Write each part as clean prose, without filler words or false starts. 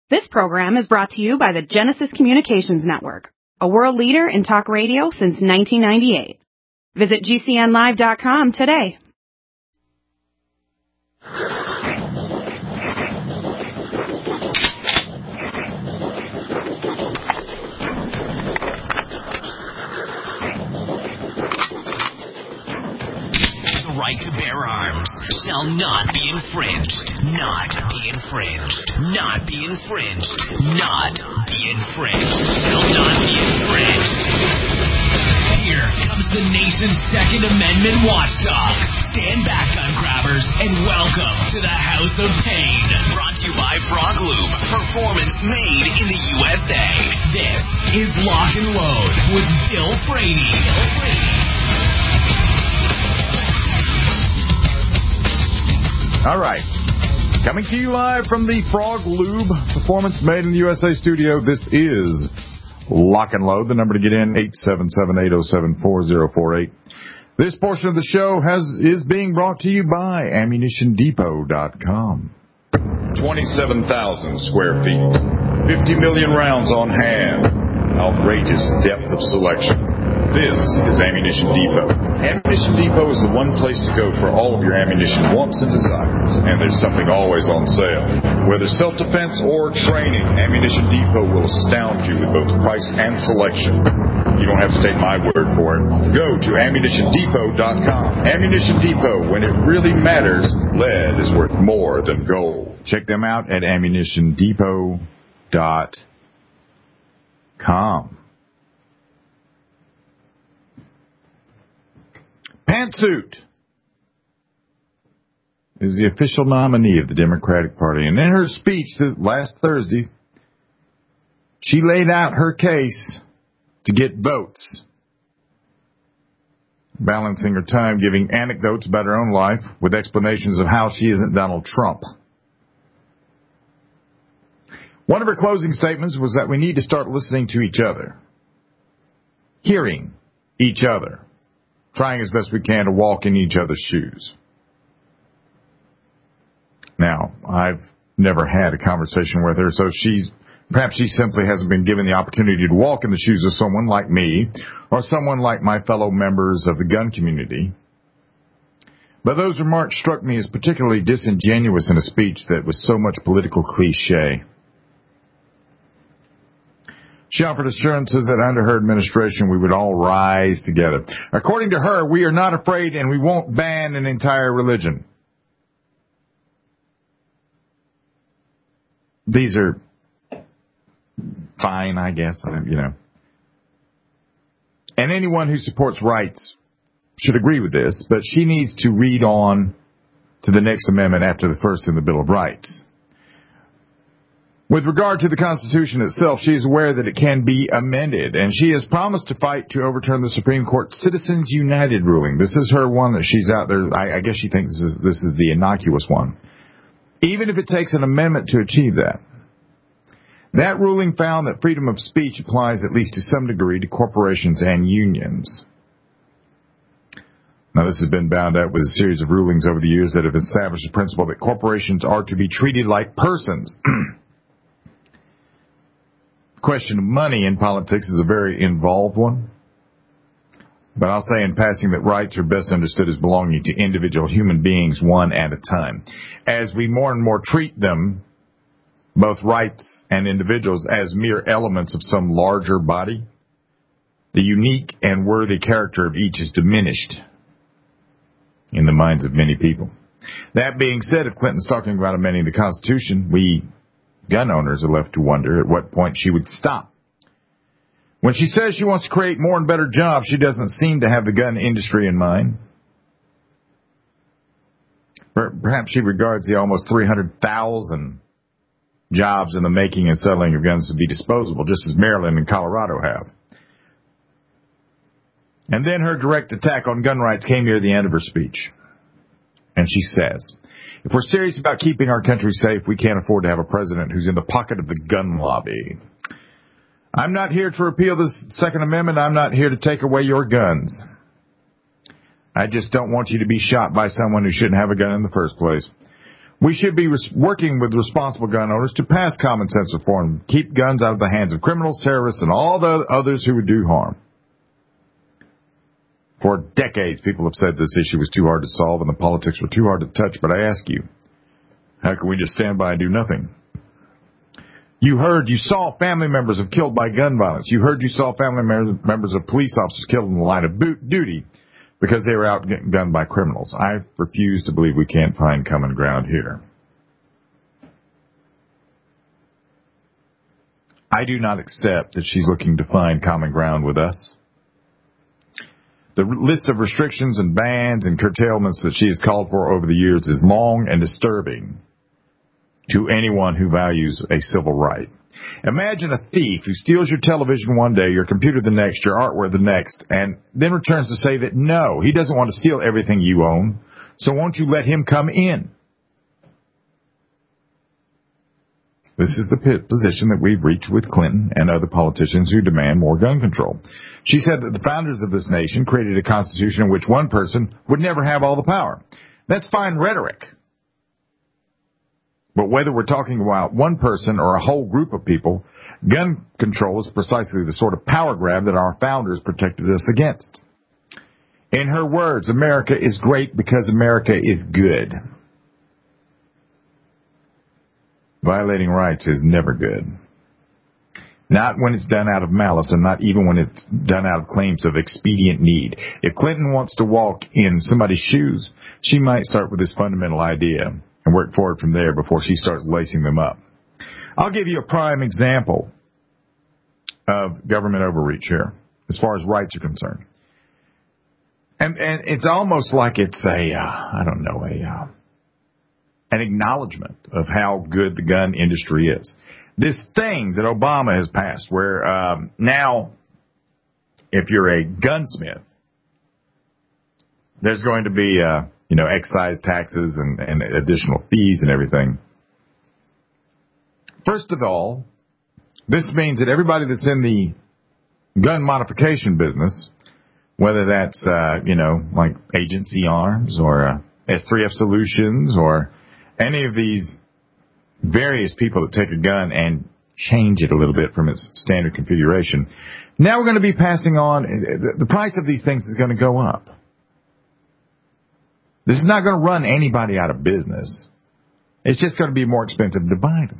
This program is brought to you by the Genesis Communications Network, a world leader in talk radio since 1998. Visit GCNlive.com today. Right to bear arms shall not be infringed. Not be infringed. Not be infringed. Not be infringed. Shall not be infringed. Here comes the nation's Second Amendment watchdog. Stand back, gun grabbers, and welcome to the House of Pain. Brought to you by Frog Lube. Performance made in the USA. This is Lock and Load with Bill Frady. All right. Coming to you live from the Frog Lube Performance Made in the USA studio, this is Lock and Load. The number to get in, 877-807-4048. This portion of the show is being brought to you by AmmunitionDepot.com. 27,000 square feet, 50 million rounds on hand, outrageous depth of selection. This is Ammunition Depot. Ammunition Depot is the one place to go for all of your ammunition wants and desires, and there's something always on sale. Whether self-defense or training, Ammunition Depot will astound you with both price and selection. You don't have to take my word for it. Go to AmmunitionDepot.com. Ammunition Depot, when it really matters, lead is worth more than gold. Check them out at AmmunitionDepot.com. Pantsuit is the official nominee of the Democratic Party. And in her speech last Thursday, she laid out her case to get votes, balancing her time giving anecdotes about her own life with explanations of how she isn't Donald Trump. One of her closing statements was that we need to start listening to each other, hearing each other, trying as best we can to walk in each other's shoes. Now, I've never had a conversation with her, so perhaps she simply hasn't been given the opportunity to walk in the shoes of someone like me or someone like my fellow members of the gun community. But those remarks struck me as particularly disingenuous in a speech that was so much political cliche. She offered assurances that under her administration we would all rise together. According to her, we are not afraid and we won't ban an entire religion. These are fine, I guess, And anyone who supports rights should agree with this, but she needs to read on to the next amendment after the first in the Bill of Rights. With regard to the Constitution itself, she is aware that it can be amended, and she has promised to fight to overturn the Supreme Court Citizens United ruling. This is her one that she's out there. I guess she thinks this is the innocuous one. Even if it takes an amendment to achieve that. That ruling found that freedom of speech applies at least to some degree to corporations and unions. Now, this has been bound up with a series of rulings over the years that have established the principle that corporations are to be treated like persons. The question of money in politics is a very involved one. But I'll say in passing that rights are best understood as belonging to individual human beings one at a time. As we more and more treat them, both rights and individuals, as mere elements of some larger body, the unique and worthy character of each is diminished in the minds of many people. That being said, if Clinton's talking about amending the Constitution, we gun owners are left to wonder at what point she would stop. When she says she wants to create more and better jobs, she doesn't seem to have the gun industry in mind. Perhaps she regards the almost 300,000 jobs in the making and selling of guns to be disposable, just as Maryland and Colorado have. And then her direct attack on gun rights came near the end of her speech. And she says, if we're serious about keeping our country safe, we can't afford to have a president who's in the pocket of the gun lobby. I'm not here to repeal the Second Amendment. I'm not here to take away your guns. I just don't want you to be shot by someone who shouldn't have a gun in the first place. We should be working with responsible gun owners to pass common sense reform, keep guns out of the hands of criminals, terrorists, and all the others who would do harm. For decades, people have said this issue was too hard to solve and the politics were too hard to touch, but I ask you, how can we just stand by and do nothing? You saw family members of killed by gun violence. You saw family members of police officers killed in the line of duty because they were outgunned by criminals. I refuse to believe we can't find common ground here. I do not accept that she's looking to find common ground with us. The list of restrictions and bans and curtailments that she has called for over the years is long and disturbing to anyone who values a civil right. Imagine a thief who steals your television one day, your computer the next, your artwork the next, and then returns to say that no, he doesn't want to steal everything you own, so won't you let him come in? This is the position that we've reached with Clinton and other politicians who demand more gun control. She said that the founders of this nation created a constitution in which one person would never have all the power. That's fine rhetoric. But whether we're talking about one person or a whole group of people, gun control is precisely the sort of power grab that our founders protected us against. In her words, America is great because America is good. Violating rights is never good. Not when it's done out of malice and not even when it's done out of claims of expedient need. If Clinton wants to walk in somebody's shoes, she might start with this fundamental idea and work forward from there before she starts lacing them up. I'll give you a prime example of government overreach here as far as rights are concerned. And it's almost like it's an acknowledgement of how good the gun industry is. This thing that Obama has passed where now if you're a gunsmith, there's going to be excise taxes and additional fees and everything. First of all, this means that everybody that's in the gun modification business, whether that's, like Agency Arms or S3F Solutions or any of these various people that take a gun and change it a little bit from its standard configuration, now we're going to be passing on, the price of these things is going to go up. This is not going to run anybody out of business. It's just going to be more expensive to buy them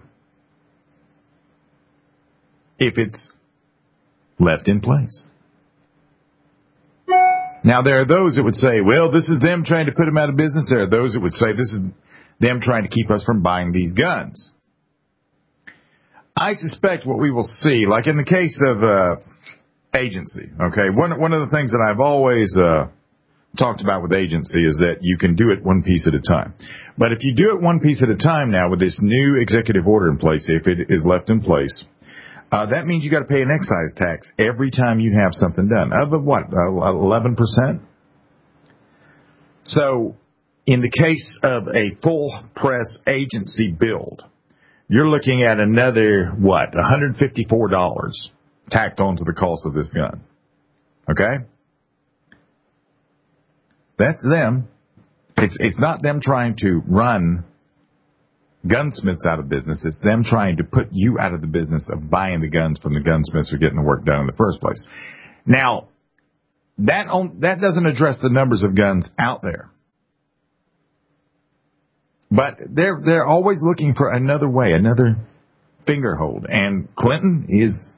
if it's left in place. Now, there are those that would say, well, this is them trying to put them out of business. There are those that would say this is them trying to keep us from buying these guns. I suspect what we will see, like in the case of agency, okay, one of the things that I've always talked about with agency is that you can do it one piece at a time. But if you do it one piece at a time now with this new executive order in place, if it is left in place, that means you got to pay an excise tax every time you have something done. Of what, 11%? So in the case of a full press agency build, you're looking at another, $154 tacked onto the cost of this gun. Okay? That's them. It's not them trying to run gunsmiths out of business. It's them trying to put you out of the business of buying the guns from the gunsmiths who are getting the work done in the first place. Now, that doesn't address the numbers of guns out there. But they're always looking for another way, another finger hold. And Clinton is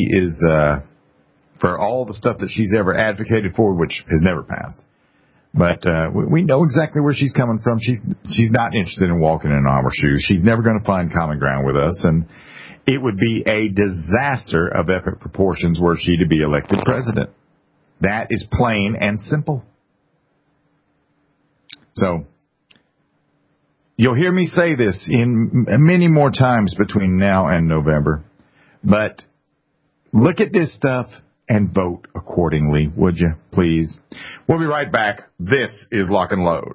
for all the stuff that she's ever advocated for, which has never passed. But we know exactly where she's coming from. She's not interested in walking in our shoes. She's never going to find common ground with us. And it would be a disaster of epic proportions were she to be elected president. That is plain and simple. So you'll hear me say this in many more times between now and November. But look at this stuff and vote accordingly, would you, please? We'll be right back. This is Lock and Load.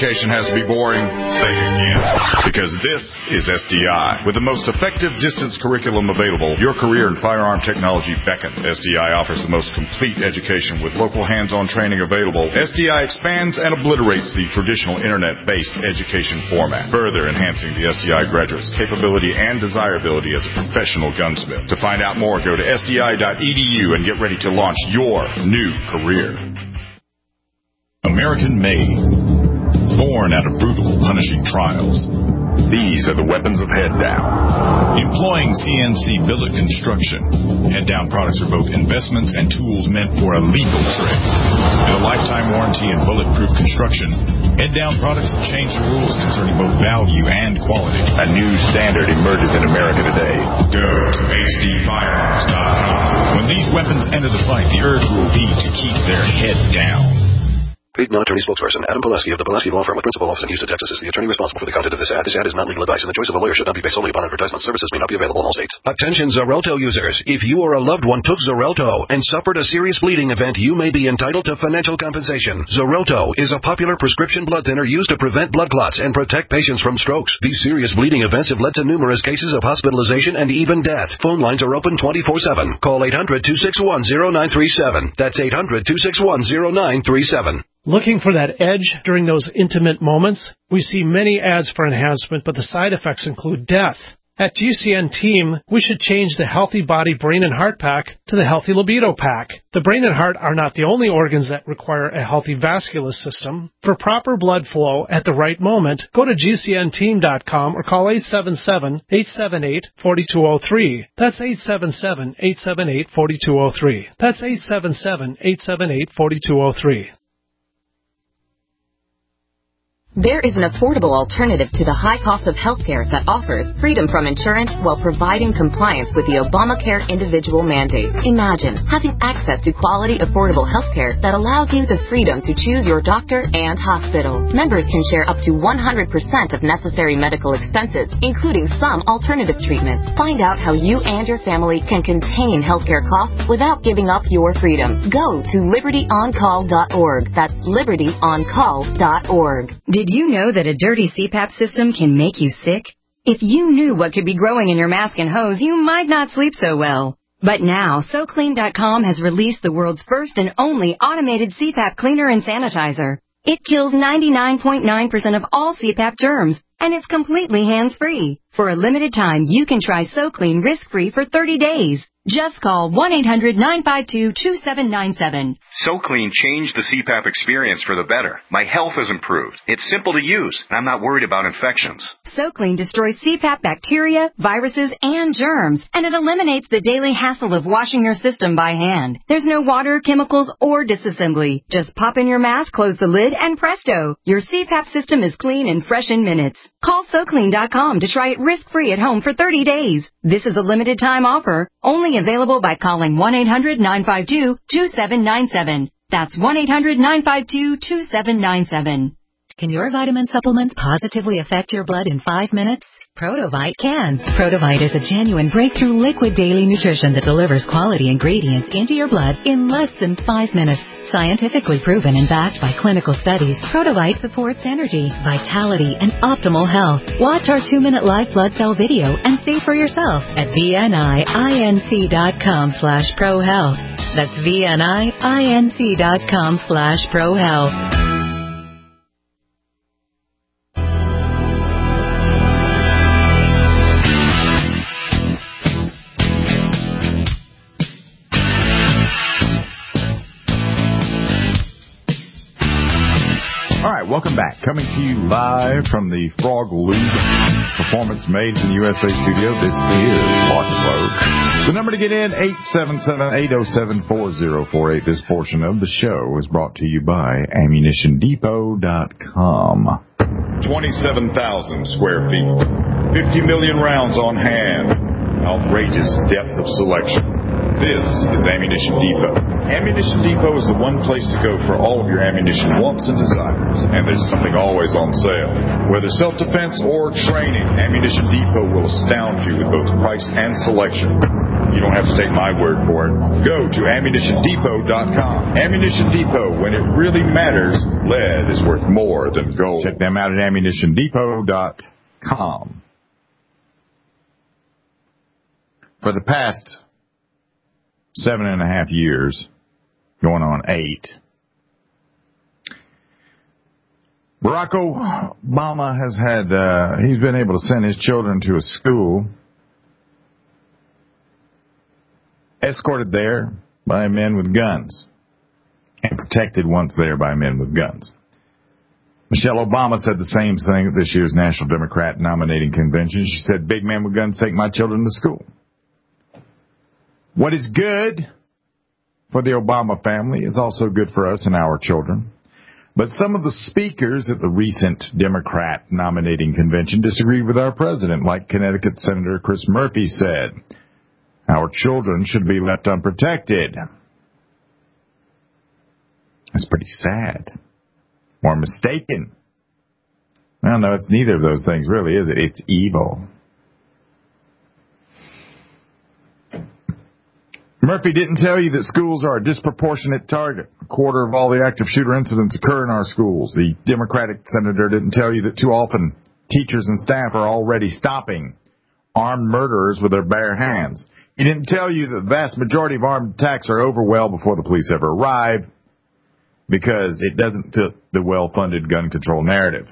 education has to be boring, say it again. Because this is SDI. With the most effective distance curriculum available, your career in firearm technology beckons. SDI offers the most complete education with local hands-on training available. SDI expands and obliterates the traditional internet-based education format, further enhancing the SDI graduate's capability and desirability as a professional gunsmith. To find out more, go to sdi.edu and get ready to launch your new career. American-made, born out of brutal, punishing trials. These are the weapons of Head Down. Employing CNC billet construction, Head Down products are both investments and tools meant for a lethal trip. With a lifetime warranty and bulletproof construction, Head Down products have changed the rules concerning both value and quality. A new standard emerges in America today. Go to hdfirearms.com. When these weapons enter the fight, the urge will be to keep their head down. Paid non-attorney spokesperson Adam Pulaski of the Pulaski Law Firm with principal office in Houston, Texas is the attorney responsible for the content of this ad. This ad is not legal advice, and the choice of a lawyer should not be based solely upon advertisement. Services may not be available in all states. Attention Xarelto users. If you or a loved one took Xarelto and suffered a serious bleeding event, you may be entitled to financial compensation. Xarelto is a popular prescription blood thinner used to prevent blood clots and protect patients from strokes. These serious bleeding events have led to numerous cases of hospitalization and even death. Phone lines are open 24/7. Call 800-261-0937. That's 800-261-0937. Looking for that edge during those intimate moments? We see many ads for enhancement, but the side effects include death. At GCN Team, we should change the Healthy Body, Brain, and Heart Pack to the Healthy Libido Pack. The brain and heart are not the only organs that require a healthy vascular system. For proper blood flow at the right moment, go to GCNteam.com or call 877-878-4203. That's 877-878-4203. That's 877-878-4203. There is an affordable alternative to the high cost of healthcare that offers freedom from insurance while providing compliance with the Obamacare individual mandate. Imagine having access to quality, affordable healthcare that allows you the freedom to choose your doctor and hospital. Members can share up to 100% of necessary medical expenses, including some alternative treatments. Find out how you and your family can contain healthcare costs without giving up your freedom. Go to libertyoncall.org. That's libertyoncall.org. Did you know that a dirty CPAP system can make you sick? If you knew what could be growing in your mask and hose, you might not sleep so well. But now, SoClean.com has released the world's first and only automated CPAP cleaner and sanitizer. It kills 99.9% of all CPAP germs, and it's completely hands-free. For a limited time, you can try SoClean risk-free for 30 days. Just call 1-800-952-2797. SoClean changed the CPAP experience for the better. My health has improved. It's simple to use, and I'm not worried about infections. SoClean destroys CPAP bacteria, viruses, and germs, and it eliminates the daily hassle of washing your system by hand. There's no water, chemicals, or disassembly. Just pop in your mask, close the lid, and presto! Your CPAP system is clean and fresh in minutes. Call SoClean.com to try it risk-free at home for 30 days. This is a limited-time offer, only available by calling 1-800-952-2797. That's 1-800-952-2797. Can your vitamin supplements positively affect your blood in 5 minutes? Protovite can. Protovite is a genuine breakthrough liquid daily nutrition that delivers quality ingredients into your blood in less than 5 minutes. Scientifically proven and backed by clinical studies, Protovite supports energy, vitality, and optimal health. Watch our 2-minute live blood cell video and see for yourself at VNIINC.com/ProHealth. That's VNIINC.com/ProHealth. Welcome back. Coming to you live from the Frog Lube Performance Made in the USA studio. This is Lots of Rogue. The number to get in, 877-807-4048. This portion of the show is brought to you by AmmunitionDepot.com. 27,000 square feet. 50 million rounds on hand. Outrageous depth of selection. This is Ammunition Depot. Ammunition Depot is the one place to go for all of your ammunition wants and desires. And there's something always on sale. Whether self-defense or training, Ammunition Depot will astound you with both price and selection. You don't have to take my word for it. Go to AmmunitionDepot.com. Ammunition Depot, when it really matters, lead is worth more than gold. Check them out at AmmunitionDepot.com. For the past 7.5 years, going on 8, Barack Obama has had, he's been able to send his children to a school escorted there by men with guns and protected once there by men with guns. Michelle Obama said the same thing at this year's National Democrat nominating convention. She said, big men with guns take my children to school. What is good for the Obama family is also good for us and our children. But some of the speakers at the recent Democrat nominating convention disagreed with our president, like Connecticut Senator Chris Murphy said. Our children should be left unprotected. That's pretty sad. Or mistaken. Well, no, it's neither of those things, really, is it? It's evil. Murphy didn't tell you that schools are a disproportionate target. A quarter of all the active shooter incidents occur in our schools. The Democratic senator didn't tell you that too often teachers and staff are already stopping armed murderers with their bare hands. He didn't tell you that the vast majority of armed attacks are over well before the police ever arrive, because it doesn't fit the well-funded gun control narrative.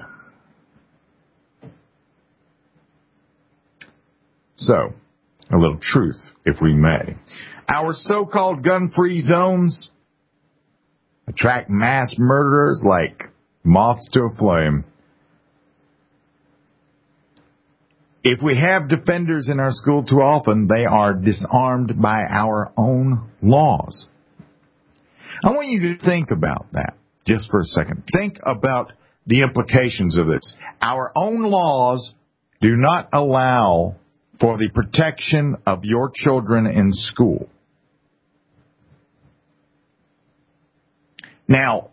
So, a little truth, if we may. Our so-called gun-free zones attract mass murderers like moths to a flame. If we have defenders in our school too often, they are disarmed by our own laws. I want you to think about that just for a second. Think about the implications of this. Our own laws do not allow for the protection of your children in school. Now,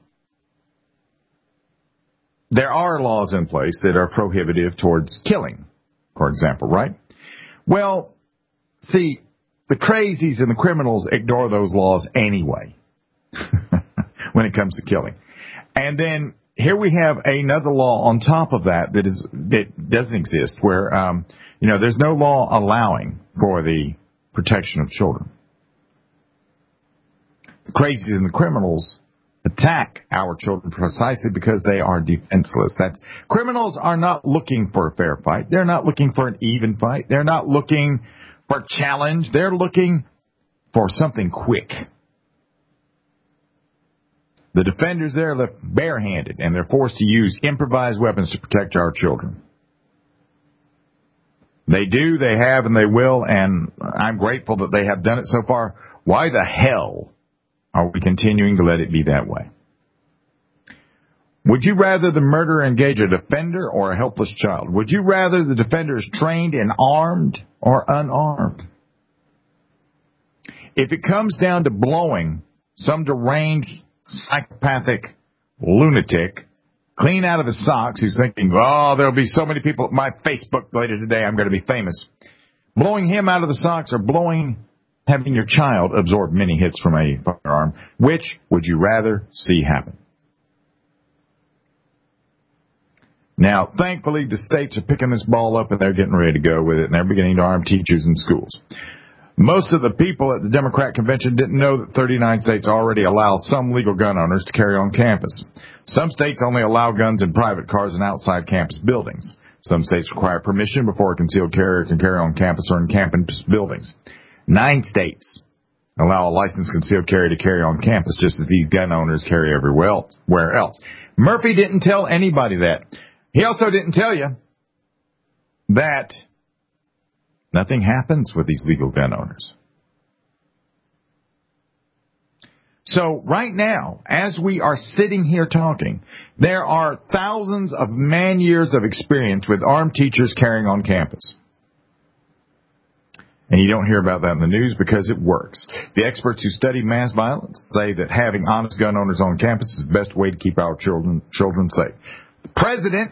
there are laws in place that are prohibitive towards killing, for example, right? Well, see, the crazies and the criminals ignore those laws anyway when it comes to killing. And then here we have another law on top of that that doesn't exist, where there's no law allowing for the protection of children. The crazies and the criminals attack our children precisely because they are defenseless. Criminals are not looking for a fair fight. They're not looking for an even fight. They're not looking for challenge. They're looking for something quick. The defenders there are left barehanded, and they're forced to use improvised weapons to protect our children. They do, they have, and they will, and I'm grateful that they have done it so far. Why the hell are we continuing to let it be that way? Would you rather the murderer engage a defender or a helpless child? Would you rather the defender is trained and armed or unarmed? If it comes down to blowing some deranged, psychopathic lunatic clean out of his socks who's thinking, there'll be so many people at my Facebook later today, I'm going to be famous. Blowing him out of the socks or having your child absorb many hits from a firearm, which would you rather see happen? Now, thankfully, the states are picking this ball up and they're getting ready to go with it, and they're beginning to arm teachers in schools. Most of the people at the Democrat convention didn't know that 39 states already allow some legal gun owners to carry on campus. Some states only allow guns in private cars and outside campus buildings. Some states require permission before a concealed carrier can carry on campus or in campus buildings. 9 states allow a licensed concealed carry to carry on campus, just as these gun owners carry everywhere else. Murphy didn't tell anybody that. He also didn't tell you that nothing happens with these legal gun owners. So right now, as we are sitting here talking, there are thousands of man-years of experience with armed teachers carrying on campus. And you don't hear about that in the news because it works. The experts who study mass violence say that having honest gun owners on campus is the best way to keep our children safe. The president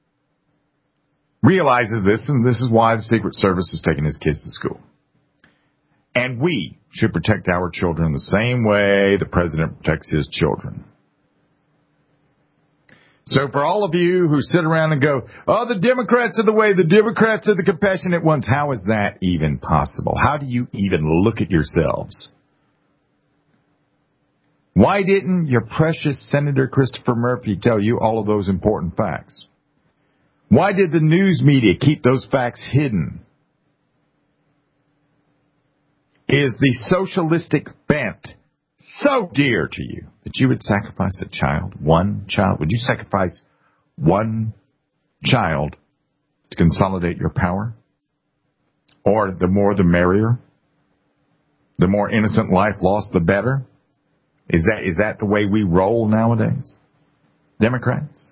realizes this, and this is why the Secret Service is taking his kids to school. And we should protect our children the same way the president protects his children. So for all of you who sit around and go, oh, the Democrats are the way, the Democrats are the compassionate ones, how is that even possible? How do you even look at yourselves? Why didn't your precious Senator Christopher Murphy tell you all of those important facts? Why did the news media keep those facts hidden? Is the socialistic bent so dear to you that you would sacrifice a child, one child? Would you sacrifice one child to consolidate your power? Or the more the merrier? The more innocent life lost, the better? Is that the way we roll nowadays? Democrats?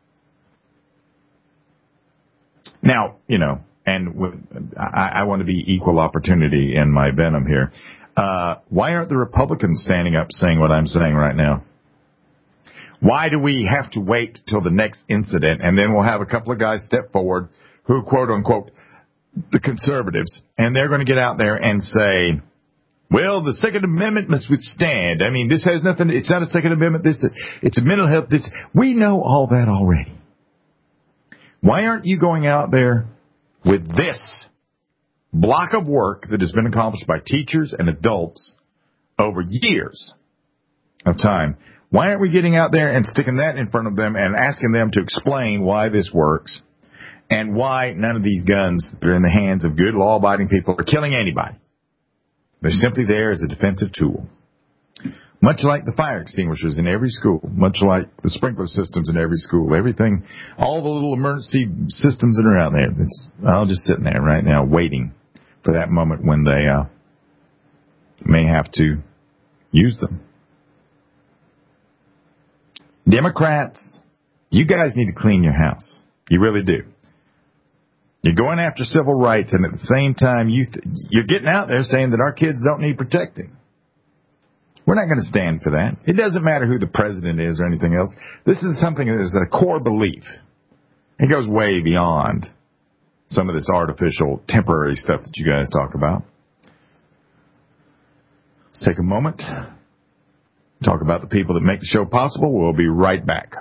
Now, and I want to be equal opportunity in my venom here. Why aren't the Republicans standing up saying what I'm saying right now? Why do we have to wait till the next incident and then we'll have a couple of guys step forward who, quote unquote, the conservatives, and they're going to get out there and say, well, the Second Amendment must withstand. I mean, this has nothing, it's not a Second Amendment, it's a mental health, we know all that already. Why aren't you going out there with this block of work that has been accomplished by teachers and adults over years of time? Why aren't we getting out there and sticking that in front of them and asking them to explain why this works and why none of these guns that are in the hands of good law-abiding people are killing anybody? They're simply there as a defensive tool. Much like the fire extinguishers in every school, much like the sprinkler systems in every school, everything, all the little emergency systems that are out there. I'll just sitting there right now waiting for that moment when they may have to use them. Democrats, you guys need to clean your house. You really do. You're going after civil rights, and at the same time, you're getting out there saying that our kids don't need protecting. We're not going to stand for that. It doesn't matter who the president is or anything else. This is something that is a core belief. It goes way beyond some of this artificial, temporary stuff that you guys talk about. Let's take a moment. Talk about the people that make the show possible. We'll be right back.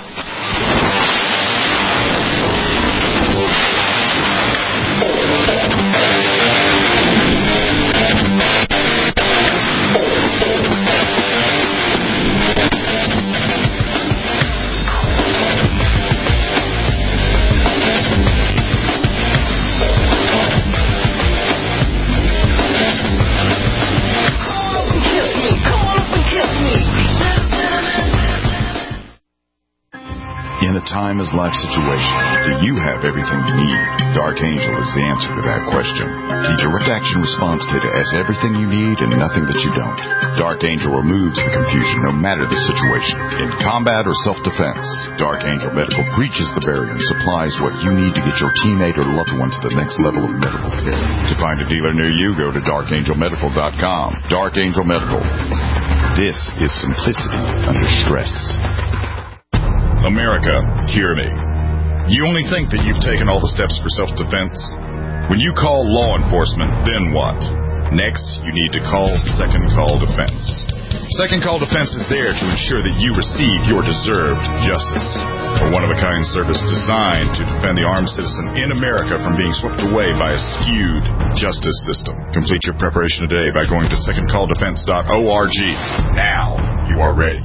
In a time-as-life situation, do you have everything you need? Dark Angel is the answer to that question. The Direct Action Response Kit has everything you need and nothing that you don't. Dark Angel removes the confusion no matter the situation. In combat or self-defense, Dark Angel Medical breaches the barrier and supplies what you need to get your teammate or loved one to the next level of medical care. To find a dealer near you, go to darkangelmedical.com. Dark Angel Medical. This is simplicity under stress. America, hear me. You only think that you've taken all the steps for self-defense? When you call law enforcement, then what? Next, you need to call Second Call Defense. Second Call Defense is there to ensure that you receive your deserved justice. A one-of-a-kind service designed to defend the armed citizen in America from being swept away by a skewed justice system. Complete your preparation today by going to secondcalldefense.org. Now you are ready.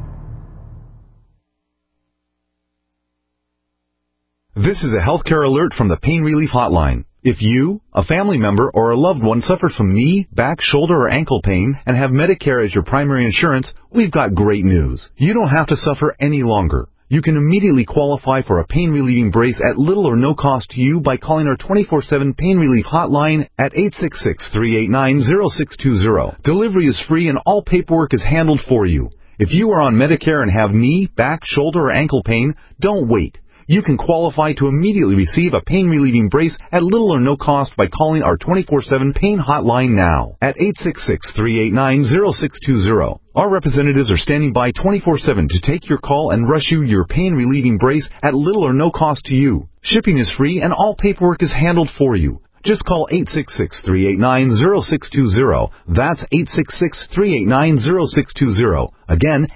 This is a healthcare alert from the Pain Relief Hotline. If you, a family member, or a loved one suffers from knee, back, shoulder, or ankle pain and have Medicare as your primary insurance, we've got great news. You don't have to suffer any longer. You can immediately qualify for a pain-relieving brace at little or no cost to you by calling our 24/7 Pain Relief Hotline at 866-389-0620. Delivery is free and all paperwork is handled for you. If you are on Medicare and have knee, back, shoulder, or ankle pain, don't wait. You can qualify to immediately receive a pain-relieving brace at little or no cost by calling our 24/7 Pain Hotline now at 866-389-0620. Our representatives are standing by 24/7 to take your call and rush you your pain-relieving brace at little or no cost to you. Shipping is free and all paperwork is handled for you. Just call 866-389-0620. That's 866-389-0620. Again,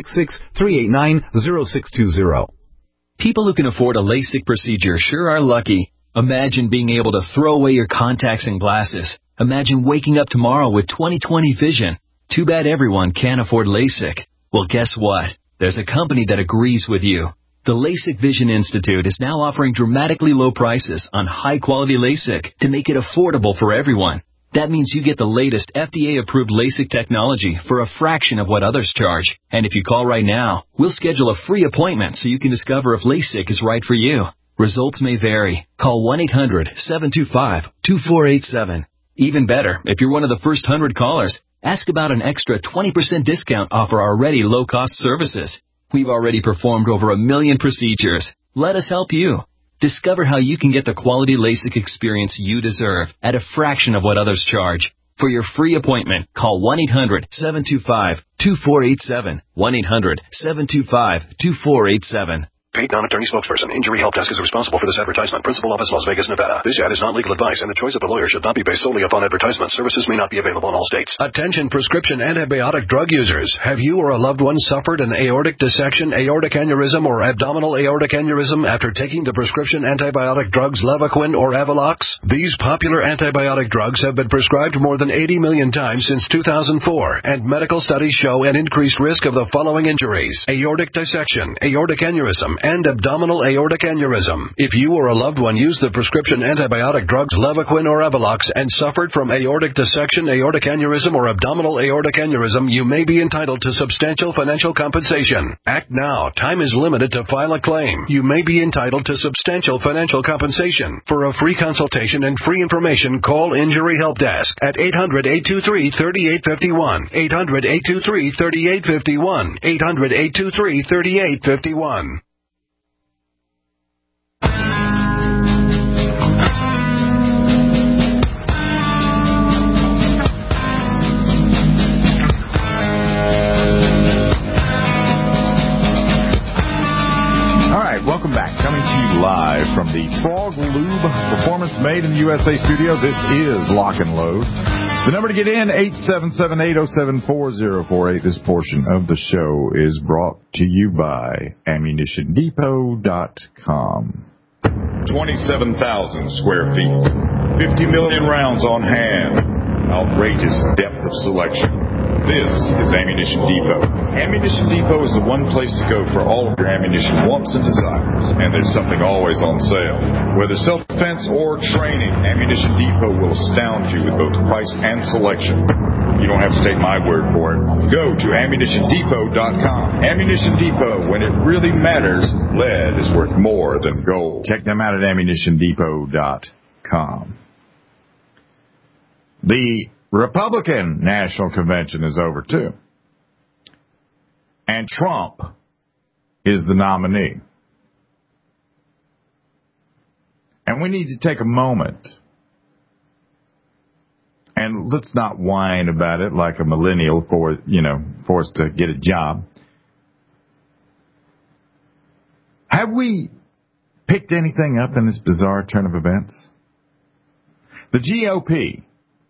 866-389-0620. People who can afford a LASIK procedure sure are lucky. Imagine being able to throw away your contacts and glasses. Imagine waking up tomorrow with 20/20 vision. Too bad everyone can't afford LASIK. Well, guess what? There's a company that agrees with you. The LASIK Vision Institute is now offering dramatically low prices on high-quality LASIK to make it affordable for everyone. That means you get the latest FDA-approved LASIK technology for a fraction of what others charge. And if you call right now, we'll schedule a free appointment so you can discover if LASIK is right for you. Results may vary. Call 1-800-725-2487. Even better, if you're one of the first 100 callers, ask about an extra 20% discount off our already low-cost services. We've already performed over 1 million procedures. Let us help you. Discover how you can get the quality LASIK experience you deserve at a fraction of what others charge. For your free appointment, call 1-800-725-2487. 1-800-725-2487. Paid non-attorney spokesperson. Injury Help Desk is responsible for this advertisement. Principal office, Las Vegas, Nevada. This ad is not legal advice, and the choice of a lawyer should not be based solely upon advertisement. Services may not be available in all states. Attention prescription antibiotic drug users. Have you or a loved one suffered an aortic dissection, aortic aneurysm, or abdominal aortic aneurysm after taking the prescription antibiotic drugs Levaquin or Avelox? These popular antibiotic drugs have been prescribed more than 80 million times since 2004, and medical studies show an increased risk of the following injuries: aortic dissection, aortic aneurysm, and abdominal aortic aneurysm. If you or a loved one used the prescription antibiotic drugs Levaquin or Avelox and suffered from aortic dissection, aortic aneurysm, or abdominal aortic aneurysm, you may be entitled to substantial financial compensation. Act now. Time is limited to file a claim. You may be entitled to substantial financial compensation. For a free consultation and free information, call Injury Help Desk at 800-823-3851. 800-823-3851. 800-823-3851. Welcome back. Coming to you live from the Frog Lube Performance Made in the USA studio. This is Lock and Load. The number to get in, 877-807-4048. This portion of the show is brought to you by AmmunitionDepot.com. 27,000 square feet. 50 million rounds on hand. Outrageous depth of selection. This is Ammunition Depot. Ammunition Depot is the one place to go for all of your ammunition wants and desires. And there's something always on sale. Whether self-defense or training, Ammunition Depot will astound you with both price and selection. You don't have to take my word for it. Go to AmmunitionDepot.com. Ammunition Depot, when it really matters, lead is worth more than gold. Check them out at AmmunitionDepot.com. The Republican National Convention is over, too. And Trump is the nominee. And we need to take a moment. And let's not whine about it like a millennial forced to get a job. Have we picked anything up in this bizarre turn of events? The GOP,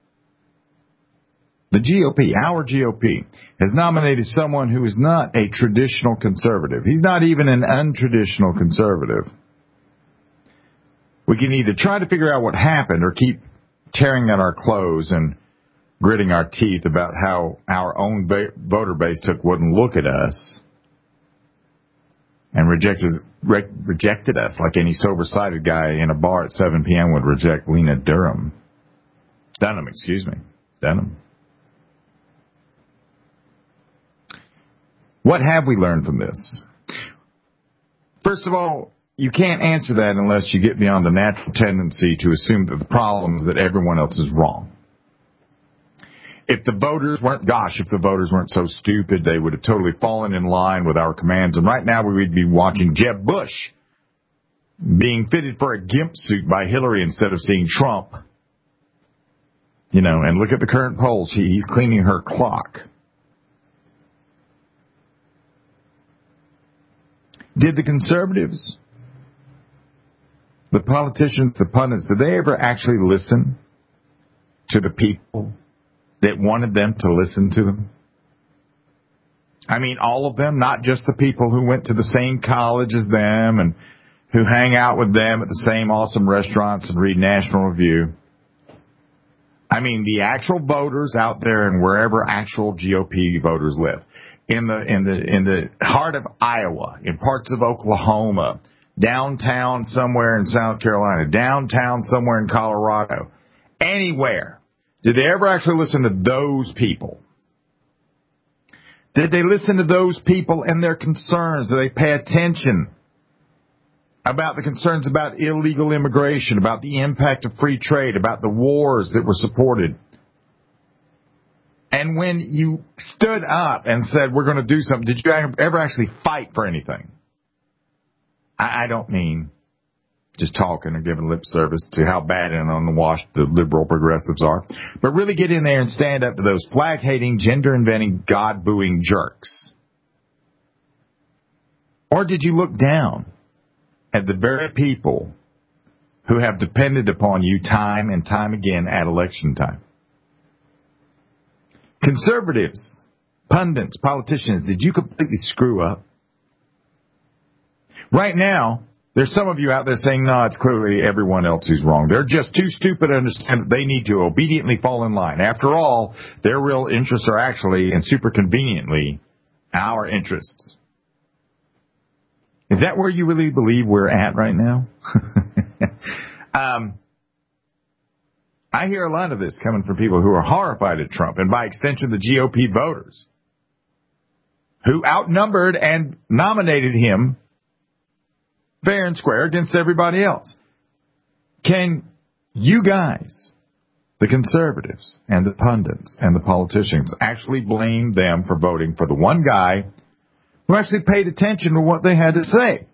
our GOP, has nominated someone who is not a traditional conservative. He's not even an untraditional conservative. We can either try to figure out what happened or keep tearing at our clothes and gritting our teeth about how our own voter base took one look at us and rejected us like any sober-sided guy in a bar at 7 p.m. would reject Lena Dunham. What have we learned from this? First of all, you can't answer that unless you get beyond the natural tendency to assume that the problem is that everyone else is wrong. If the voters weren't so stupid, they would have totally fallen in line with our commands. And right now we would be watching Jeb Bush being fitted for a gimp suit by Hillary instead of seeing Trump. And look at the current polls. He's cleaning her clock. Did the conservatives the politicians, the pundits, did they ever actually listen to the people that wanted them to listen to them? I mean, all of them, not just the people who went to the same college as them and who hang out with them at the same awesome restaurants and read National Review. I mean, the actual voters out there and wherever actual GOP voters live. In the heart of Iowa, in parts of Oklahoma, downtown somewhere in South Carolina, downtown somewhere in Colorado, anywhere. Did they ever actually listen to those people? Did they listen to those people and their concerns? Did they pay attention about the concerns about illegal immigration, about the impact of free trade, about the wars that were supported? And when you stood up and said, we're going to do something, did you ever actually fight for anything? I don't mean just talking or giving lip service to how bad and unwashed the liberal progressives are, but really get in there and stand up to those flag-hating, gender-inventing, God-booing jerks. Or did you look down at the very people who have depended upon you time and time again at election time? Conservatives, pundits, politicians, did you completely screw up? Right now, there's some of you out there saying, no, it's clearly everyone else who's wrong. They're just too stupid to understand that they need to obediently fall in line. After all, their real interests are actually, and super conveniently, our interests. Is that where you really believe we're at right now? I hear a lot of this coming from people who are horrified at Trump, and by extension, the GOP voters, who outnumbered and nominated him fair and square against everybody else. Can you guys, the conservatives and the pundits and the politicians, actually blame them for voting for the one guy who actually paid attention to what they had to say?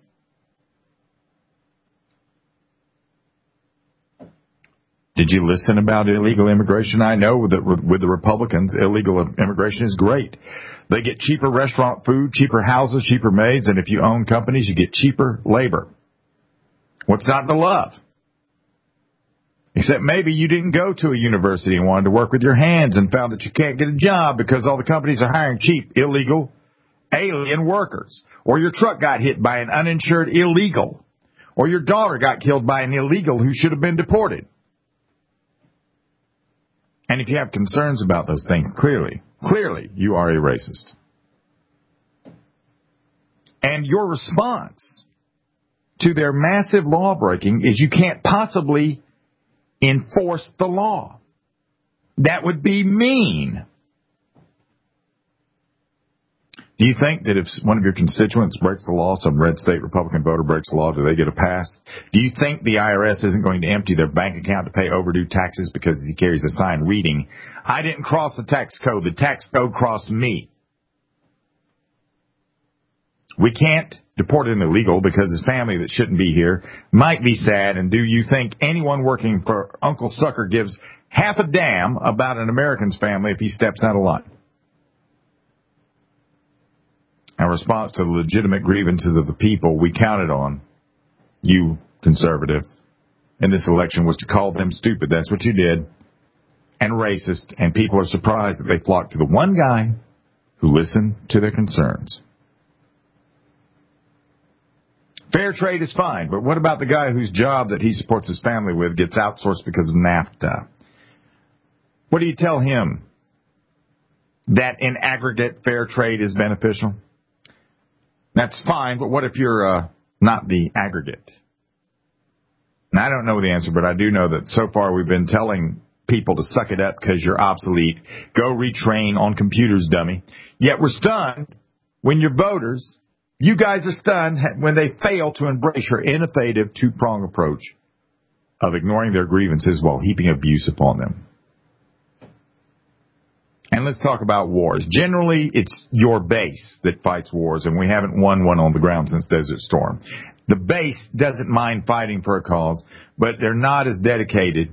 Did you listen about illegal immigration? I know that with the Republicans, illegal immigration is great. They get cheaper restaurant food, cheaper houses, cheaper maids, and if you own companies, you get cheaper labor. What's not to love? Except maybe you didn't go to a university and wanted to work with your hands and found that you can't get a job because all the companies are hiring cheap, illegal, alien workers. Or your truck got hit by an uninsured illegal. Or your daughter got killed by an illegal who should have been deported. And if you have concerns about those things, clearly, you are a racist. And your response to their massive law breaking is you can't possibly enforce the law. That would be mean. Do you think that if one of your constituents breaks the law, some red state Republican voter breaks the law, do they get a pass? Do you think the IRS isn't going to empty their bank account to pay overdue taxes because he carries a sign reading, I didn't cross the tax code, the tax code crossed me? We can't deport an illegal because his family that shouldn't be here might be sad, and do you think anyone working for Uncle Sucker gives half a damn about an American's family if he steps out of line? Our response to the legitimate grievances of the people we counted on, you conservatives, in this election was to call them stupid. That's what you did. And racist. And people are surprised that they flocked to the one guy who listened to their concerns. Fair trade is fine, but what about the guy whose job that he supports his family with gets outsourced because of NAFTA? What do you tell him? That in aggregate fair trade is beneficial? That's fine, but what if you're not the aggregate? And I don't know the answer, but I do know that so far we've been telling people to suck it up because you're obsolete. Go retrain on computers, dummy. Yet we're stunned when your voters, you guys are stunned when they fail to embrace your innovative two-prong approach of ignoring their grievances while heaping abuse upon them. And let's talk about wars. Generally, it's your base that fights wars, and we haven't won one on the ground since Desert Storm. The base doesn't mind fighting for a cause, but they're not as dedicated,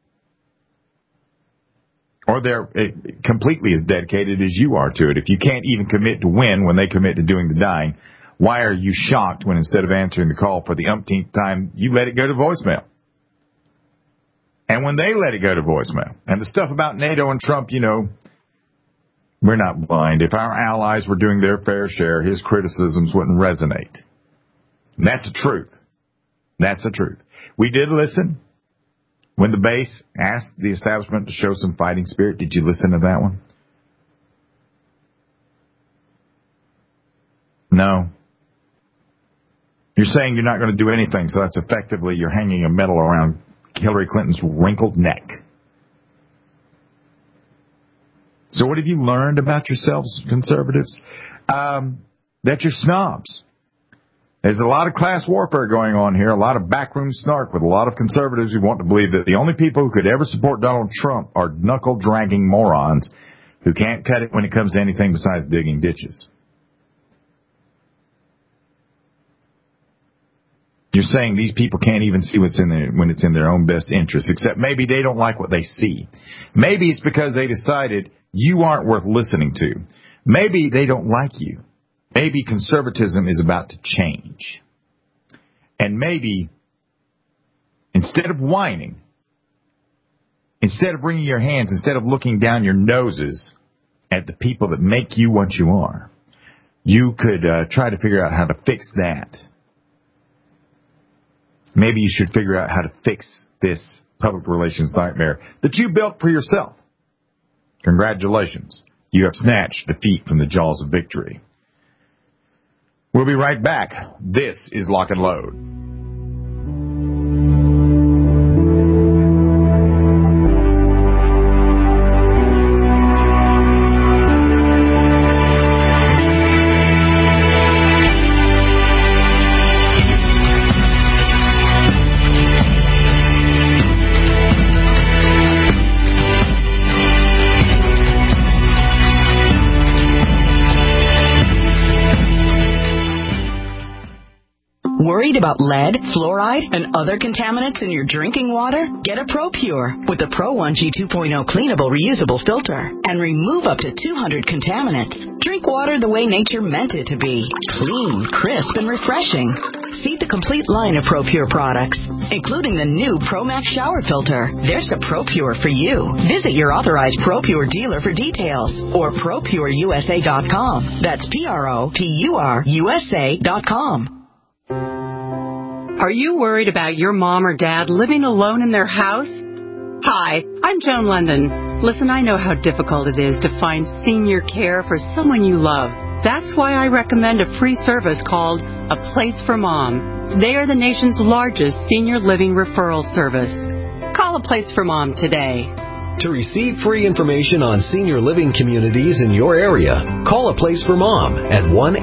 or they're completely as dedicated as you are to it. If you can't even commit to win when they commit to doing the dying, Why are you shocked when instead of answering the call for the umpteenth time, you let it go to voicemail? And when they let it go to voicemail, and the stuff about NATO and Trump, you know, we're not blind. If our allies were doing their fair share, his criticisms wouldn't resonate. And that's the truth. That's the truth. We did listen when the base asked the establishment to show some fighting spirit. Did you listen to that one? No. You're saying you're not going to do anything, so that's effectively you're hanging a medal around Hillary Clinton's wrinkled neck. So what have you learned about yourselves, conservatives? That you're snobs. There's a lot of class warfare going on here, a lot of backroom snark with a lot of conservatives who want to believe that the only people who could ever support Donald Trump are knuckle-dragging morons who can't cut it when it comes to anything besides digging ditches. You're saying these people can't even see what's in there when it's in their own best interest, except maybe they don't like what they see. Maybe it's because they decided you aren't worth listening to. Maybe they don't like you. Maybe conservatism is about to change. And maybe instead of whining, instead of wringing your hands, instead of looking down your noses at the people that make you what you are, you could try to figure out how to fix that. Maybe you should figure out how to fix this public relations nightmare that you built for yourself. Congratulations. You have snatched defeat from the jaws of victory. We'll be right back. This is Lock and Load. Worried about lead, fluoride, and other contaminants in your drinking water? Get a ProPure with the Pro 1G 2.0 cleanable reusable filter and remove up to 200 contaminants. Drink water the way nature meant it to be. Clean, crisp, and refreshing. See the complete line of ProPure products, including the new ProMax shower filter. There's a ProPure for you. Visit your authorized ProPure dealer for details or ProPureUSA.com. That's ProPureUSA.com. Are you worried about your mom or dad living alone in their house? Hi, I'm Joan London. Listen, I know how difficult it is to find senior care for someone you love. That's why I recommend a free service called A Place for Mom. They are the nation's largest senior living referral service. Call A Place for Mom today. To receive free information on senior living communities in your area, call A Place for Mom at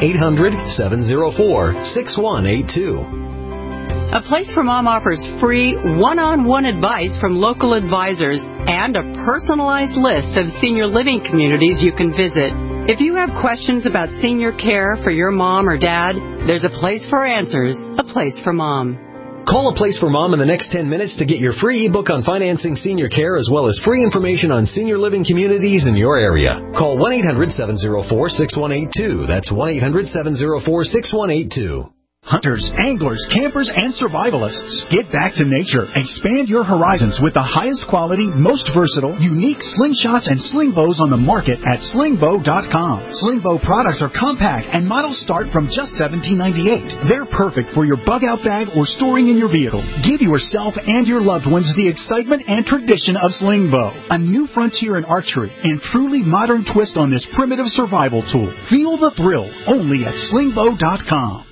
1-800-704-6182. A Place for Mom offers free one-on-one advice from local advisors and a personalized list of senior living communities you can visit. If you have questions about senior care for your mom or dad, there's a place for answers, A Place for Mom. Call A Place for Mom in the next 10 minutes to get your free ebook on financing senior care as well as free information on senior living communities in your area. Call 1-800-704-6182. That's 1-800-704-6182. Hunters, anglers, campers, and survivalists. Get back to nature. Expand your horizons with the highest quality, most versatile, unique slingshots and sling bows on the market at slingbow.com. Slingbow products are compact and models start from just $17.98. They're perfect for your bug-out bag or storing in your vehicle. Give yourself and your loved ones the excitement and tradition of Slingbow, a new frontier in archery and truly modern twist on this primitive survival tool. Feel the thrill only at slingbow.com.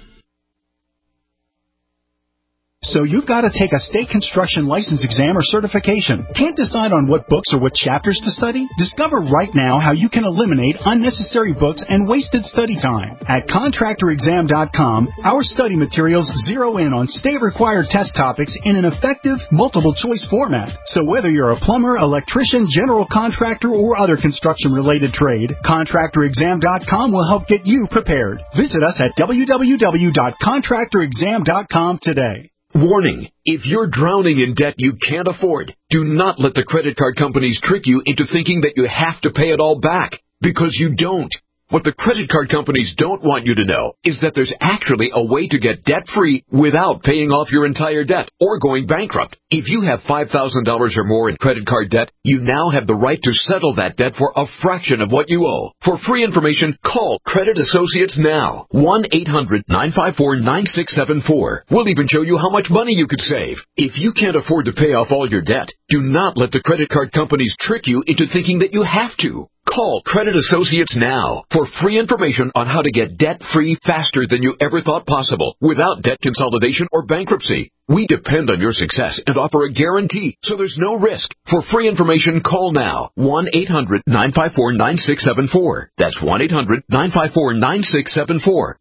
So you've got to take a state construction license exam or certification. Can't decide on what books or what chapters to study? Discover right now how you can eliminate unnecessary books and wasted study time. At contractorexam.com, our study materials zero in on state-required test topics in an effective, multiple-choice format. So whether you're a plumber, electrician, general contractor, or other construction-related trade, contractorexam.com will help get you prepared. Visit us at www.contractorexam.com today. Warning, if you're drowning in debt you can't afford, do not let the credit card companies trick you into thinking that you have to pay it all back, because you don't. What the credit card companies don't want you to know is that there's actually a way to get debt-free without paying off your entire debt or going bankrupt. If you have $5,000 or more in credit card debt, you now have the right to settle that debt for a fraction of what you owe. For free information, call Credit Associates now. 1-800-954-9674. We'll even show you how much money you could save. If you can't afford to pay off all your debt, do not let the credit card companies trick you into thinking that you have to. Call Credit Associates now for free information on how to get debt-free faster than you ever thought possible without debt consolidation or bankruptcy. We depend on your success and offer a guarantee, so there's no risk. For free information, call now. 1-800-954-9674. That's 1-800-954-9674.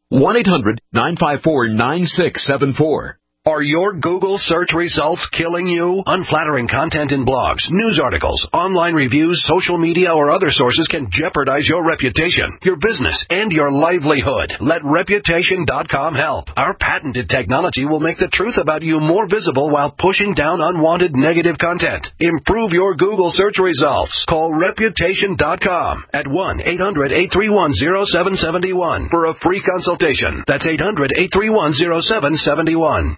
1-800-954-9674. Are your Google search results killing you? Unflattering content in blogs, news articles, online reviews, social media, or other sources can jeopardize your reputation, your business, and your livelihood. Let Reputation.com help. Our patented technology will make the truth about you more visible while pushing down unwanted negative content. Improve your Google search results. Call Reputation.com at 1-800-831-0771 for a free consultation. That's 800-831-0771.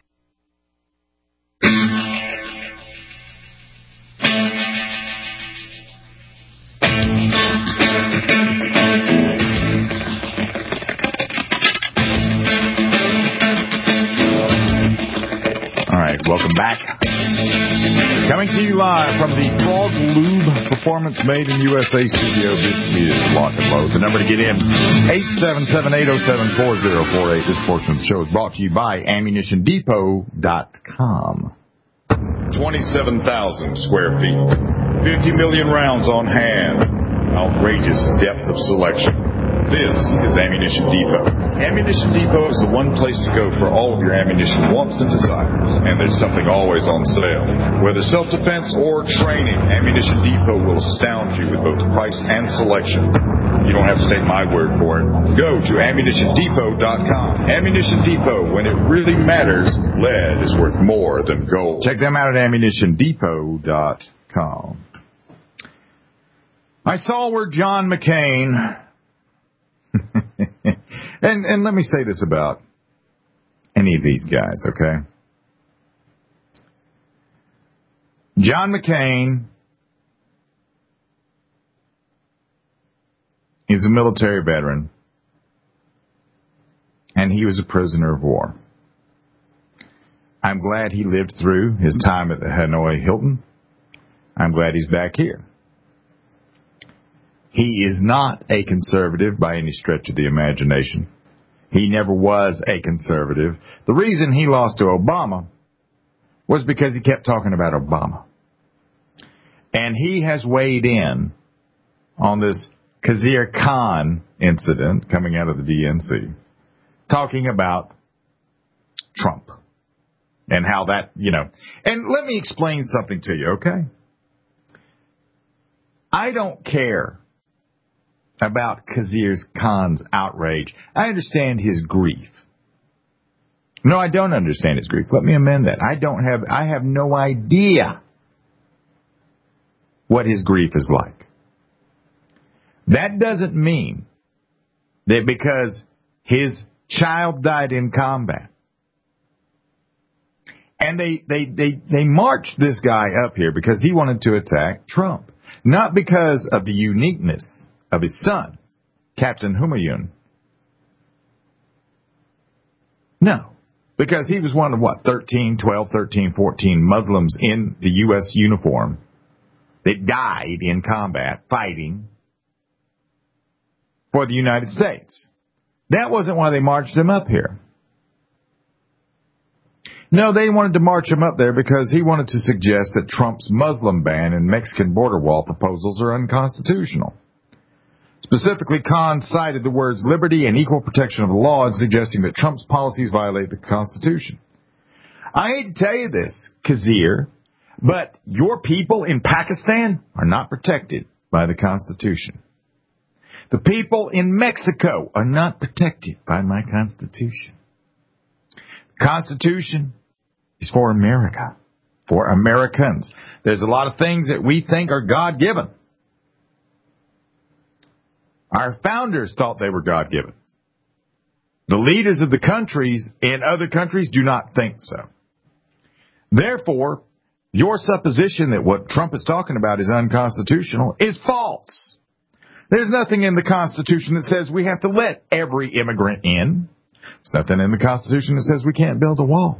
All right, welcome back. Coming to you live from the Frog Lube Performance Made in USA studio. This is Lock and Load. The number to get in, 877-807-4048. This portion of the show is brought to you by AmmunitionDepot.com. 27,000 square feet. 50 million rounds on hand. Outrageous depth of selection. This is Ammunition Depot. Ammunition Depot is the one place to go for all of your ammunition wants and desires. And there's something always on sale. Whether self-defense or training, Ammunition Depot will astound you with both price and selection. You don't have to take my word for it. Go to AmmunitionDepot.com. Ammunition Depot, when it really matters, lead is worth more than gold. Check them out at AmmunitionDepot.com. I saw where John McCain... and let me say this about any of these guys, okay? John McCain is a military veteran, and he was a prisoner of war. I'm glad he lived through his time at the Hanoi Hilton. I'm glad he's back here. He is not a conservative by any stretch of the imagination. He never was a conservative. The reason he lost to Obama was because he kept talking about Obama. And he has weighed in on this Khizr Khan incident coming out of the DNC, talking about Trump and how that, And let me explain something to you, okay? I don't care about Khizr Khan's outrage. I understand his grief. No, I don't understand his grief. Let me amend that. I have no idea what his grief is like. That doesn't mean that because his child died in combat and they marched this guy up here because he wanted to attack Trump, not because of the uniqueness of his son, Captain Humayun. No, because he was one of 13, 14 Muslims in the U.S. uniform that died in combat fighting for the United States. That wasn't why they marched him up here. No, they wanted to march him up there because he wanted to suggest that Trump's Muslim ban and Mexican border wall proposals are unconstitutional. Specifically, Khan cited the words liberty and equal protection of the law in suggesting that Trump's policies violate the Constitution. I hate to tell you this, Khizr, but your people in Pakistan are not protected by the Constitution. The people in Mexico are not protected by my Constitution. The Constitution is for America, for Americans. There's a lot of things that we think are God-given. Our founders thought they were God-given. The leaders of the countries in other countries do not think so. Therefore, your supposition that what Trump is talking about is unconstitutional is false. There's nothing in the Constitution that says we have to let every immigrant in. There's nothing in the Constitution that says we can't build a wall.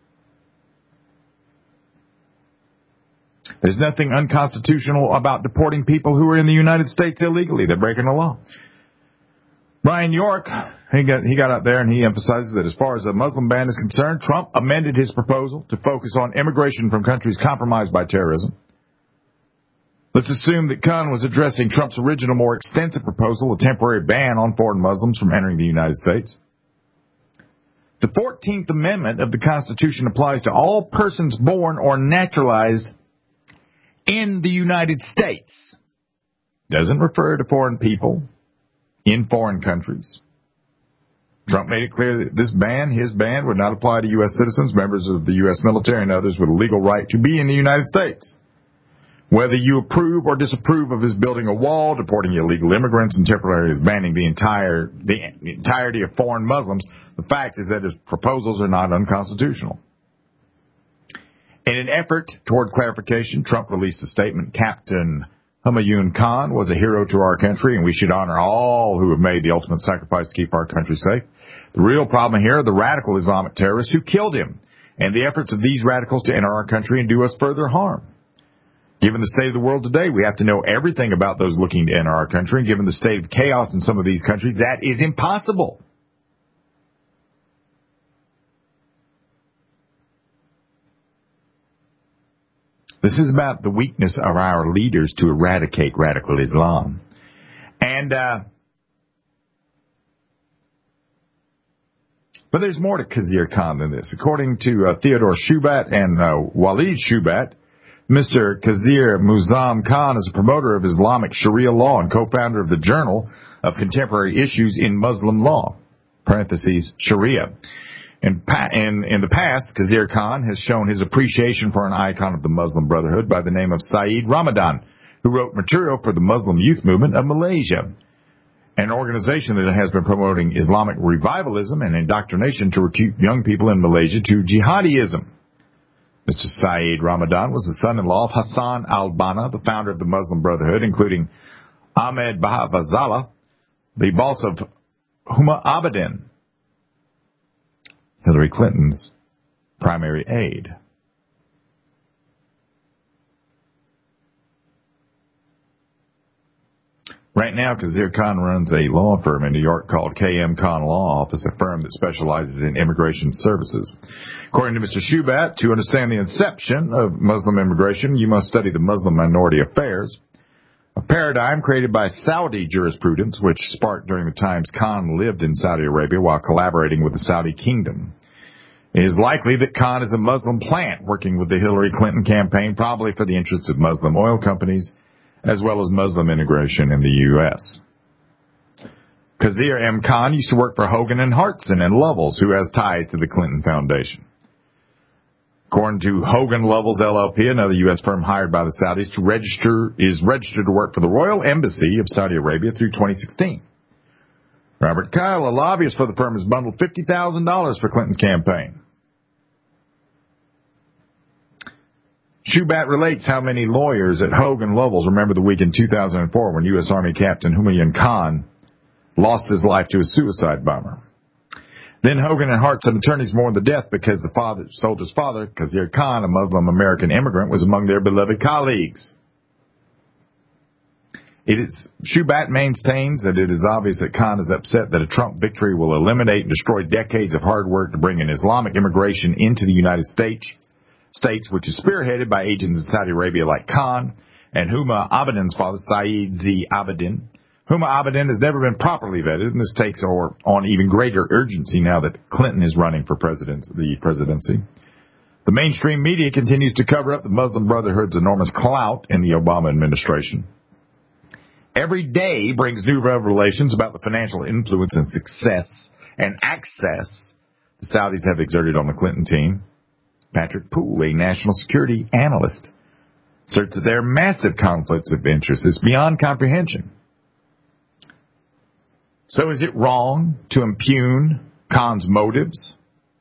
There's nothing unconstitutional about deporting people who are in the United States illegally. They're breaking the law. Brian York, he got out there and he emphasizes that as far as the Muslim ban is concerned, Trump amended his proposal to focus on immigration from countries compromised by terrorism. Let's assume that Khan was addressing Trump's original, more extensive proposal, a temporary ban on foreign Muslims from entering the United States. The 14th Amendment of the Constitution applies to all persons born or naturalized in the United States. Doesn't refer to foreign people in foreign countries. Trump made it clear that his ban, would not apply to U.S. citizens, members of the U.S. military, and others with a legal right to be in the United States. Whether you approve or disapprove of his building a wall, deporting illegal immigrants, and temporarily banning the entirety of foreign Muslims, the fact is that his proposals are not unconstitutional. In an effort toward clarification, Trump released a statement, Captain Humayun Khan was a hero to our country, and we should honor all who have made the ultimate sacrifice to keep our country safe. The real problem here are the radical Islamic terrorists who killed him, and the efforts of these radicals to enter our country and do us further harm. Given the state of the world today, we have to know everything about those looking to enter our country, and given the state of chaos in some of these countries, that is impossible. This is about the weakness of our leaders to eradicate radical Islam. And, but there's more to Khizr Khan than this. According to Theodore Shubat and Walid Shubat, Mr. Khizr Muzam Khan is a promoter of Islamic Sharia law and co-founder of the Journal of Contemporary Issues in Muslim Law, parentheses, Sharia. In the past, Khizr Khan has shown his appreciation for an icon of the Muslim Brotherhood by the name of Saeed Ramadan, who wrote material for the Muslim Youth Movement of Malaysia, an organization that has been promoting Islamic revivalism and indoctrination to recruit young people in Malaysia to jihadism. Mr. Saeed Ramadan was the son-in-law of Hassan al-Banna, the founder of the Muslim Brotherhood, including Ahmed Baha'u'llah, the boss of Huma Abedin, Hillary Clinton's primary aide. Right now, Khizr Khan runs a law firm in New York called KM Khan Law Office, a firm that specializes in immigration services. According to Mr. Shubat, to understand the inception of Muslim immigration, you must study the Muslim minority affairs, a paradigm created by Saudi jurisprudence, which sparked during the times Khan lived in Saudi Arabia while collaborating with the Saudi kingdom. It is likely that Khan is a Muslim plant working with the Hillary Clinton campaign, probably for the interests of Muslim oil companies, as well as Muslim integration in the U.S. Khizr M. Khan used to work for Hogan and Hartson and Lovells, who has ties to the Clinton Foundation. According to Hogan Lovells LLP, another U.S. firm hired by the Saudis, is registered to work for the Royal Embassy of Saudi Arabia through 2016. Robert Kyle, a lobbyist for the firm, has bundled $50,000 for Clinton's campaign. Shubat relates how many lawyers at Hogan Lovells remember the week in 2004 when U.S. Army Captain Humayun Khan lost his life to a suicide bomber. Then Hogan and Hartson attorneys mourned the death because the soldier's father, Khizr Khan, a Muslim-American immigrant, was among their beloved colleagues. Shubat maintains that it is obvious that Khan is upset that a Trump victory will eliminate and destroy decades of hard work to bring in Islamic immigration into the United States, which is spearheaded by agents in Saudi Arabia like Khan and Huma Abedin's father, Saeed Z. Abedin. Huma Abedin has never been properly vetted, and this takes on even greater urgency now that Clinton is running for the presidency. The mainstream media continues to cover up the Muslim Brotherhood's enormous clout in the Obama administration. Every day brings new revelations about the financial influence and success and access the Saudis have exerted on the Clinton team. Patrick Poole, a national security analyst, asserts that there are massive conflicts of interest. It's beyond comprehension. So is it wrong to impugn Khan's motives?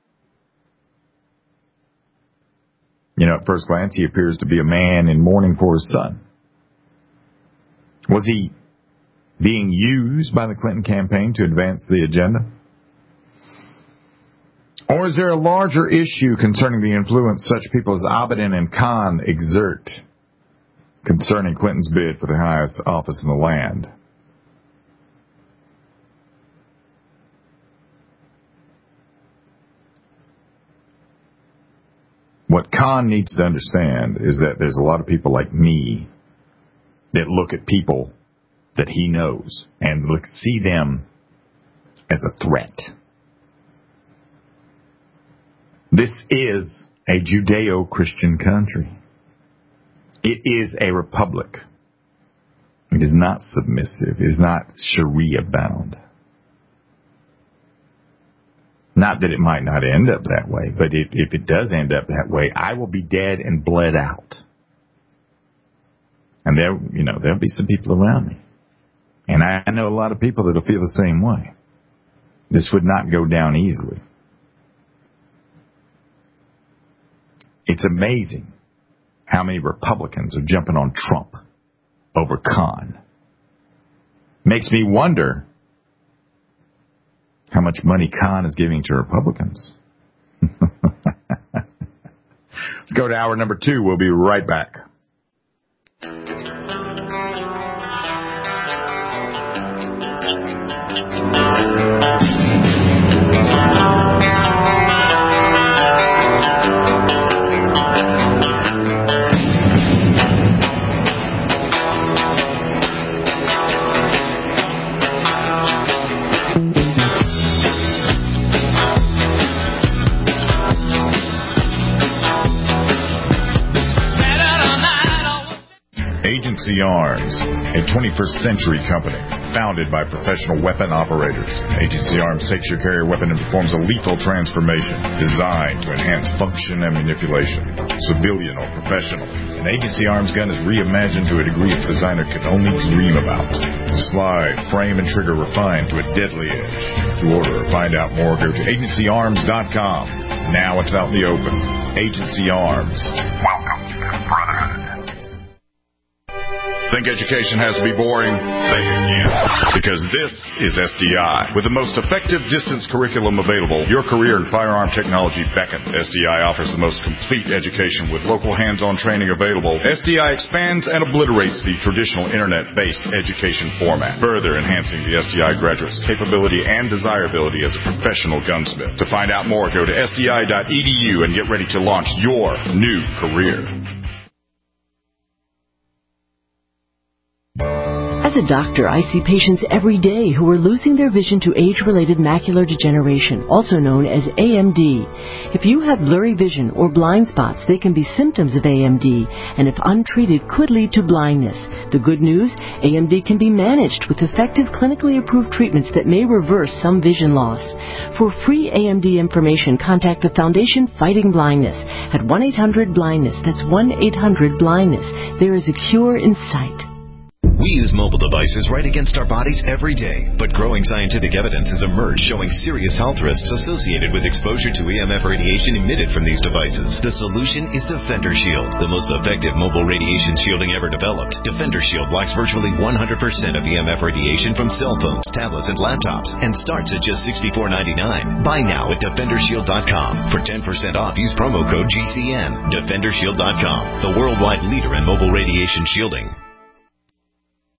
At first glance, he appears to be a man in mourning for his son. Was he being used by the Clinton campaign to advance the agenda? Or is there a larger issue concerning the influence such people as Abedin and Khan exert concerning Clinton's bid for the highest office in the land? What Khan needs to understand is that there's a lot of people like me that look at people that he knows and see them as a threat. This is a Judeo-Christian country. It is a republic. It is not submissive. It is not Sharia-bound. Not that it might not end up that way, but if it does end up that way, I will be dead and bled out. And there'll be some people around me. And I know a lot of people that'll feel the same way. This would not go down easily. It's amazing how many Republicans are jumping on Trump over Khan. Makes me wonder how much money Khan is giving to Republicans. Let's go to hour number 2. We'll be right back. Agency Arms, a 21st century company founded by professional weapon operators. Agency Arms takes your carrier weapon and performs a lethal transformation designed to enhance function and manipulation. Civilian or professional, an Agency Arms gun is reimagined to a degree its designer could only dream about. Slide, frame, and trigger refined to a deadly edge. To order or find out more, go to agencyarms.com. Now it's out in the open. Agency Arms. Welcome to the Brotherhood. Think education has to be boring? Think again. Because this is SDI. With the most effective distance curriculum available, your career in firearm technology beckons. SDI offers the most complete education with local hands-on training available. SDI expands and obliterates the traditional internet-based education format, further enhancing the SDI graduate's capability and desirability as a professional gunsmith. To find out more, go to sdi.edu and get ready to launch your new career. As a doctor, I see patients every day who are losing their vision to age-related macular degeneration, also known as AMD. If you have blurry vision or blind spots, they can be symptoms of AMD, and if untreated, could lead to blindness. The good news, AMD can be managed with effective clinically approved treatments that may reverse some vision loss. For free AMD information, contact the Foundation Fighting Blindness at 1-800-BLINDNESS. That's 1-800-BLINDNESS. There is a cure in sight. We use mobile devices right against our bodies every day, but growing scientific evidence has emerged showing serious health risks associated with exposure to EMF radiation emitted from these devices. The solution is Defender Shield, the most effective mobile radiation shielding ever developed. Defender Shield blocks virtually 100% of EMF radiation from cell phones, tablets, and laptops, and starts at just $64.99. Buy now at DefenderShield.com. For 10% off, use promo code GCN. DefenderShield.com, the worldwide leader in mobile radiation shielding.